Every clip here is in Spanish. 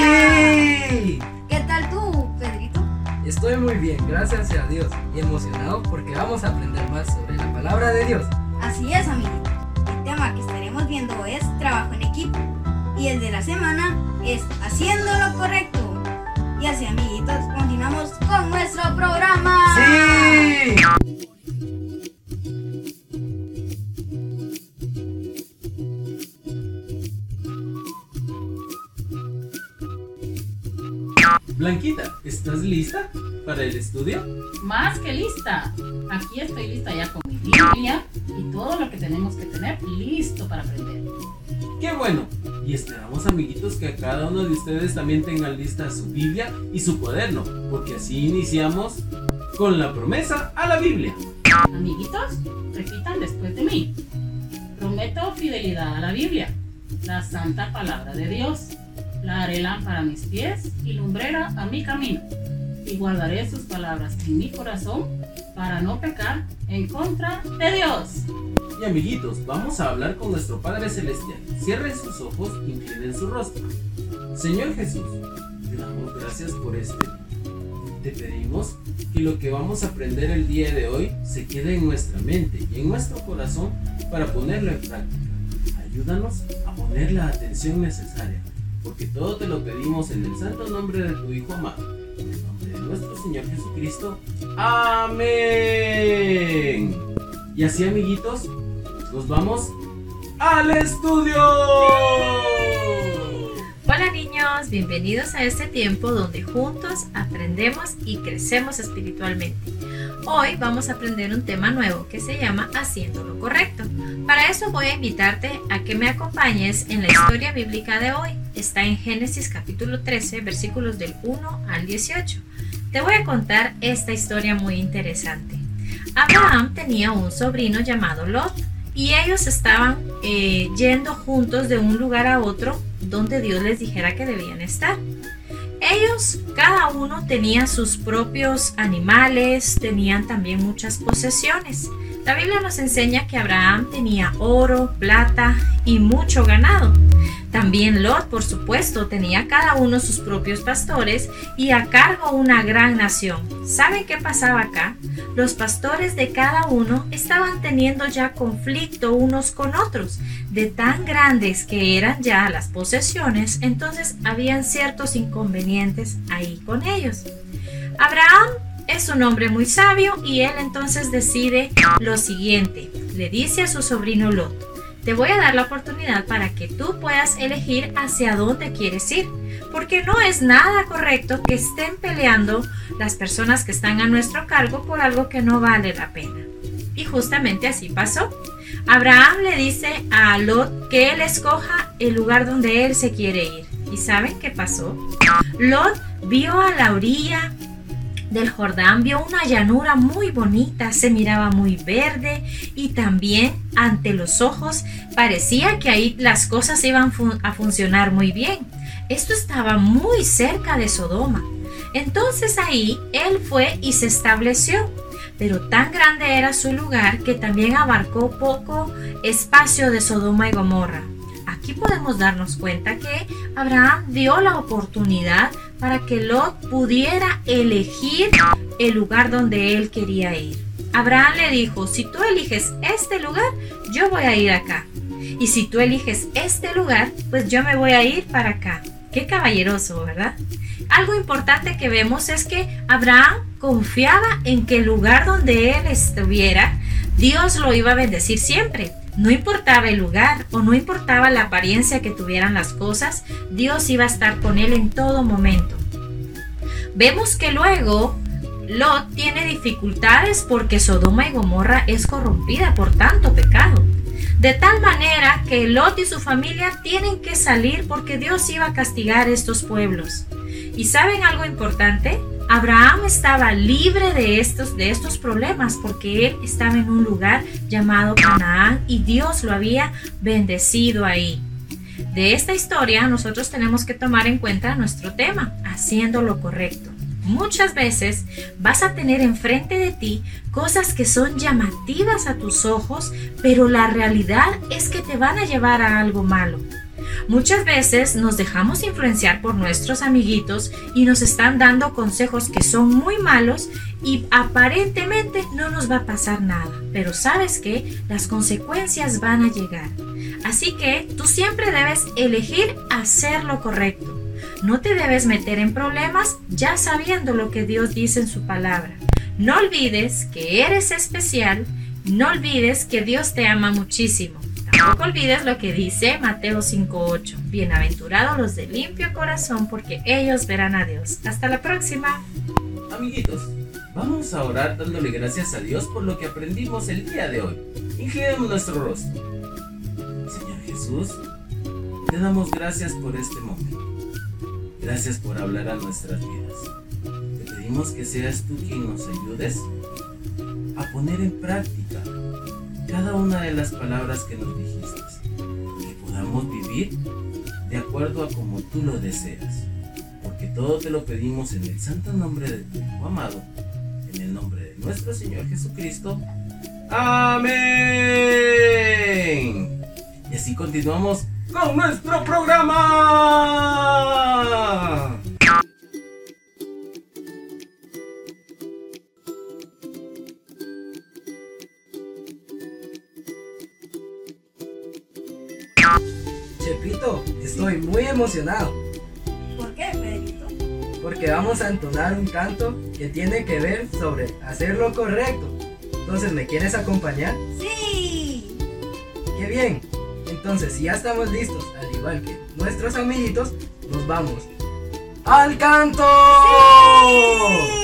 ¡Sí! ¿Qué tal tú, Pedrito? Estoy muy bien, gracias a Dios, y emocionado porque vamos a aprender más sobre la palabra de Dios. Así es, amiguitos. El tema que estaremos viendo es trabajo en equipo. Y el de la semana es haciendo lo correcto. Y así, amiguitos, continuamos con nuestro programa. ¡Sí! Blanquita, ¿estás lista para el estudio? Más que lista. Aquí estoy lista ya con mi Biblia y todo lo que tenemos que tener listo para aprender. ¡Qué bueno! Y esperamos, amiguitos, que cada uno de ustedes también tengan lista su Biblia y su cuaderno, porque así iniciamos con la promesa a la Biblia. Amiguitos, repitan después de mí. Prometo fidelidad a la Biblia, la santa palabra de Dios. La haré lámpara a mis pies y lumbrera a mi camino. Y guardaré sus palabras en mi corazón para no pecar en contra de Dios. Y amiguitos, vamos a hablar con nuestro Padre Celestial. Cierren sus ojos y miren su rostro. Señor Jesús, te damos gracias por este día. Te pedimos que lo que vamos a aprender el día de hoy se quede en nuestra mente y en nuestro corazón para ponerlo en práctica. Ayúdanos a poner la atención necesaria, porque todo te lo pedimos en el santo nombre de tu Hijo amado, en el nombre de nuestro Señor Jesucristo. ¡Amén! Y así, amiguitos, nos vamos al estudio. Hola niños, bienvenidos a este tiempo donde juntos aprendemos y crecemos espiritualmente. Hoy vamos a aprender un tema nuevo que se llama Haciendo lo Correcto. Para eso voy a invitarte a que me acompañes en la historia bíblica de hoy. Está en Génesis capítulo 13, versículos del 1 al 18. Te voy a contar esta historia muy interesante. Abraham tenía un sobrino llamado Lot y ellos estaban yendo juntos de un lugar a otro donde Dios les dijera que debían estar. Ellos, cada uno tenía sus propios animales, tenían también muchas posesiones. La Biblia nos enseña que Abraham tenía oro, plata y mucho ganado. También Lot, por supuesto, tenía cada uno sus propios pastores y a cargo una gran nación. ¿Saben qué pasaba acá? Los pastores de cada uno estaban teniendo ya conflicto unos con otros, de tan grandes que eran ya las posesiones, entonces habían ciertos inconvenientes ahí con ellos. Abraham es un hombre muy sabio y él entonces decide lo siguiente. Le dice a su sobrino Lot: te voy a dar la oportunidad para que tú puedas elegir hacia dónde quieres ir, porque no es nada correcto que estén peleando las personas que están a nuestro cargo por algo que no vale la pena. Y justamente así pasó. Abraham le dice a Lot que él escoja el lugar donde él se quiere ir. ¿Y saben qué pasó? Lot vio a la orilla del Jordán, vio una llanura muy bonita, se miraba muy verde y también ante los ojos parecía que ahí las cosas iban a funcionar muy bien. Esto estaba muy cerca de Sodoma. Entonces ahí él fue y se estableció, pero tan grande era su lugar que también abarcó poco espacio de Sodoma y Gomorra. Aquí podemos darnos cuenta que Abraham dio la oportunidad para que Lot pudiera elegir el lugar donde él quería ir. Abraham le dijo: si tú eliges este lugar, yo voy a ir acá. Y si tú eliges este lugar, pues yo me voy a ir para acá. Qué caballeroso, ¿verdad? Algo importante que vemos es que Abraham confiaba en que el lugar donde él estuviera, Dios lo iba a bendecir siempre. No importaba el lugar o no importaba la apariencia que tuvieran las cosas, Dios iba a estar con él en todo momento. Vemos que luego Lot tiene dificultades porque Sodoma y Gomorra es corrompida por tanto pecado. De tal manera que Lot y su familia tienen que salir porque Dios iba a castigar estos pueblos. ¿Y saben algo importante? Abraham estaba libre de estos problemas porque él estaba en un lugar llamado Canaán y Dios lo había bendecido ahí. De esta historia nosotros tenemos que tomar en cuenta nuestro tema, haciendo lo correcto. Muchas veces vas a tener enfrente de ti cosas que son llamativas a tus ojos, pero la realidad es que te van a llevar a algo malo. Muchas veces nos dejamos influenciar por nuestros amiguitos y nos están dando consejos que son muy malos y aparentemente no nos va a pasar nada. Pero ¿sabes qué? Las consecuencias van a llegar. Así que tú siempre debes elegir hacer lo correcto. No te debes meter en problemas ya sabiendo lo que Dios dice en su palabra. No olvides que eres especial. No olvides que Dios te ama muchísimo. Tampoco olvides lo que dice Mateo 5:8. Bienaventurados los de limpio corazón, porque ellos verán a Dios. Hasta la próxima. Amiguitos, vamos a orar dándole gracias a Dios por lo que aprendimos el día de hoy. Inclinemos nuestro rostro. Señor Jesús, te damos gracias por este momento. Gracias por hablar a nuestras vidas. Te pedimos que seas tú quien nos ayudes a poner en práctica cada una de las palabras que nos dijiste, que podamos vivir de acuerdo a como tú lo deseas, porque todo te lo pedimos en el santo nombre de tu Hijo amado, en el nombre de nuestro Señor Jesucristo. Amén. Y así continuamos con nuestro programa. Chepito, estoy muy emocionado ¿Por qué, Pedrito? porque vamos a entonar un canto que tiene que ver sobre hacer lo correcto. Entonces, ¿me quieres acompañar? ¡Sí! ¡Qué bien! Entonces, si ya estamos listos, al igual que nuestros amiguitos, nos vamos ¡al canto! ¡Sí!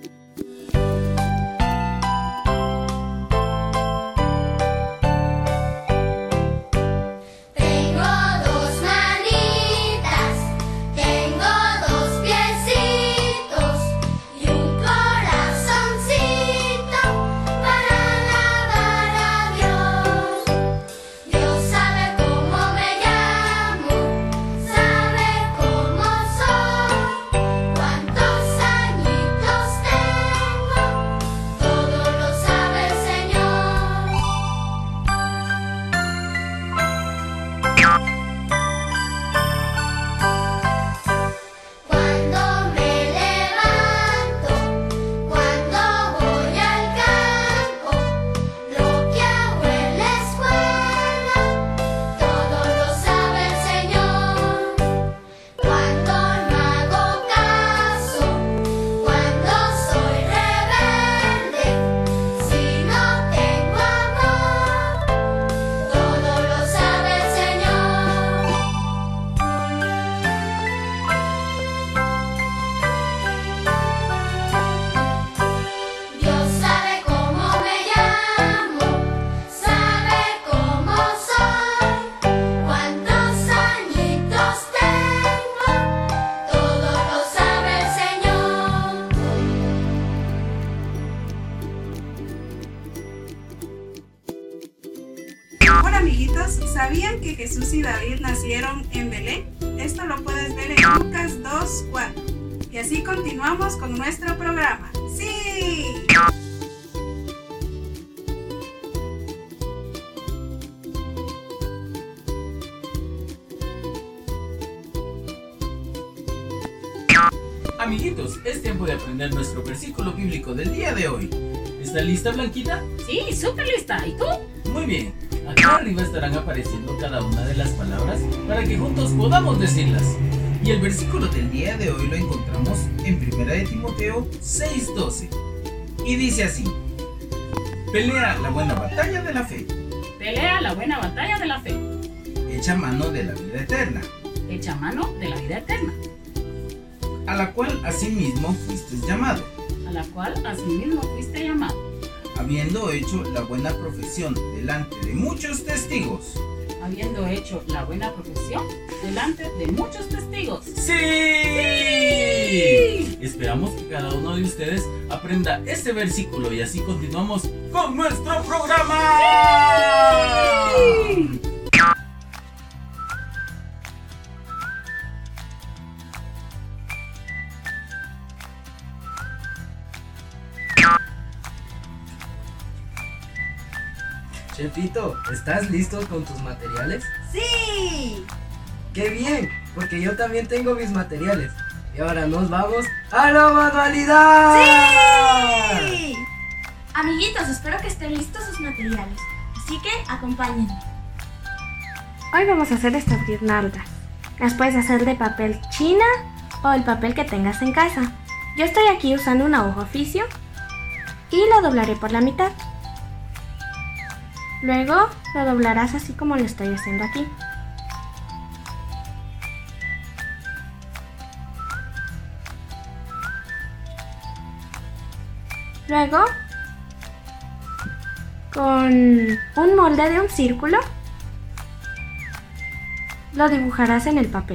Tengo dos manitas, tengo dos piecitos y un corazoncito para alabar a Dios. Dios sabe cómo me llamo, sabe cómo soy, cuántos añitos tengo, todo lo sabe el Señor. Cuando me levanto, cuando voy al campo, lo que hago en la escuela, todo lo sabe el Señor. Cuando no hago caso, cuando soy rebelde, si no tengo amor, todo lo sabe el Señor. Dios sabe cómo me llamo, sabe cómo soy, cuántos añitos tengo, todo lo sabe el Señor. Hola amiguitos, ¿sabían que Jesús y David nacieron en Belén? Esto lo puedes ver en Lucas 2:4. Y así continuamos con nuestro programa. ¡Sí! Amiguitos, es tiempo de aprender nuestro versículo bíblico del día de hoy. ¿Está lista, Blanquita? Sí, súper lista. ¿Y tú? Muy bien. Acá arriba estarán apareciendo cada una de las palabras para que juntos podamos decirlas. Y el versículo del día de hoy lo encontramos en 1 de Timoteo 6:12. Y dice así: pelea la buena batalla de la fe, Pelea la buena batalla de la fe. echa mano de la vida eterna, Echa mano de la vida eterna, a la cual asimismo fuiste llamado, a la cual asimismo fuiste llamado, habiendo hecho la buena profesión delante de muchos testigos. habiendo hecho la buena profesión delante de muchos testigos. ¡Sí! Esperamos que cada uno de ustedes aprenda este versículo y así continuamos con nuestro programa. Chepito, ¿estás listo con tus materiales? ¡Sí! ¡Qué bien! Porque yo también tengo mis materiales. Y ahora nos vamos a la manualidad. ¡Sí! Amiguitos, espero que estén listos sus materiales. Así que acompáñenme. Hoy vamos a hacer estas guirnaldas. Las puedes hacer de papel china o el papel que tengas en casa. Yo estoy aquí usando una hoja oficio y lo doblaré por la mitad. Luego lo doblarás así como lo estoy haciendo aquí. Luego, con un molde de un círculo, lo dibujarás en el papel.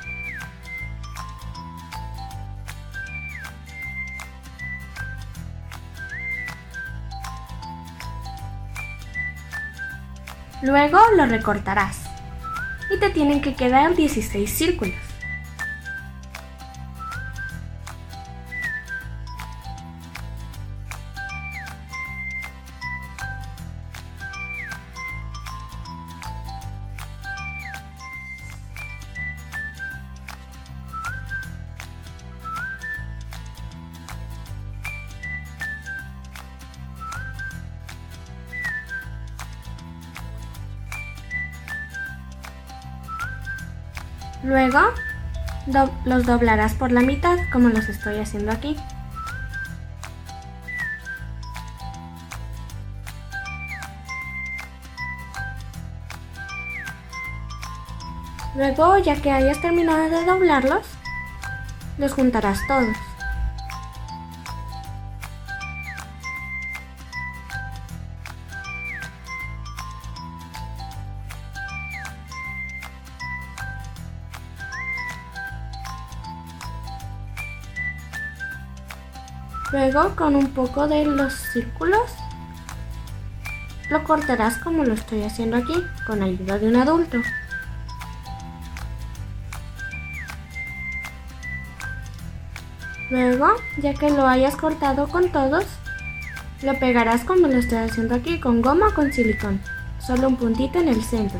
Luego lo recortarás y te tienen que quedar 16 círculos. Luego los doblarás por la mitad como los estoy haciendo aquí. Luego, ya que hayas terminado de doblarlos, los juntarás todos. Luego, con un poco de los círculos, lo cortarás como lo estoy haciendo aquí, con ayuda de un adulto. Luego, ya que lo hayas cortado con todos, lo pegarás como lo estoy haciendo aquí, con goma o con silicón, solo un puntito en el centro.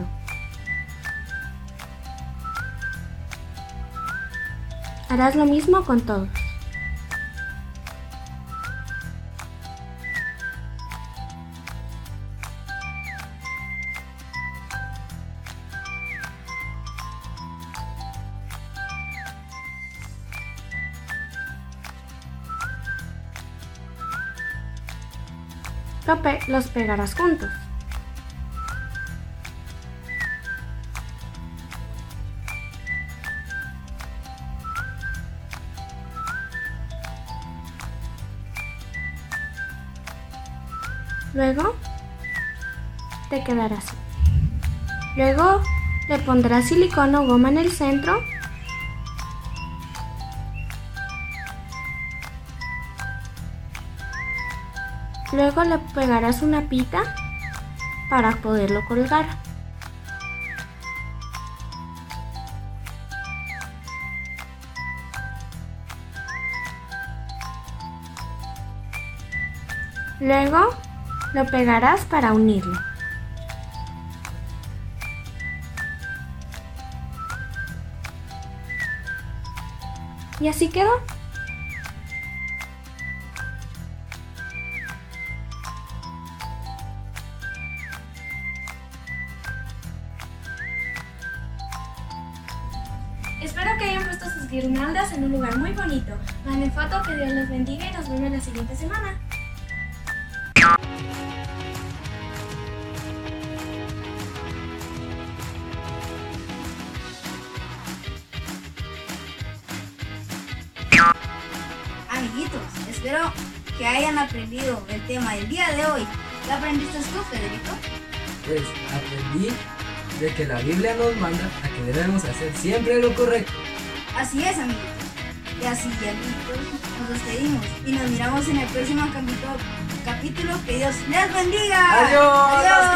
Harás lo mismo con todos. Los pegarás juntos. Luego te quedará así. Luego le pondrás silicón o goma en el centro . Luego le pegarás una pita para poderlo colgar. Luego lo pegarás para unirlo. Y así quedó. Espero que hayan puesto sus guirnaldas en un lugar muy bonito. Manden foto, que Dios los bendiga y nos vemos la siguiente semana. Amiguitos, espero que hayan aprendido el tema del día de hoy. ¿Qué aprendiste tú, Federico? Pues aprendí de que la Biblia nos manda a que debemos hacer siempre lo correcto. Así es, amiguitos. Y así, amiguitos, nos despedimos y nos miramos en el próximo capítulo. Que Dios les bendiga. ¡Adiós! ¡Adiós!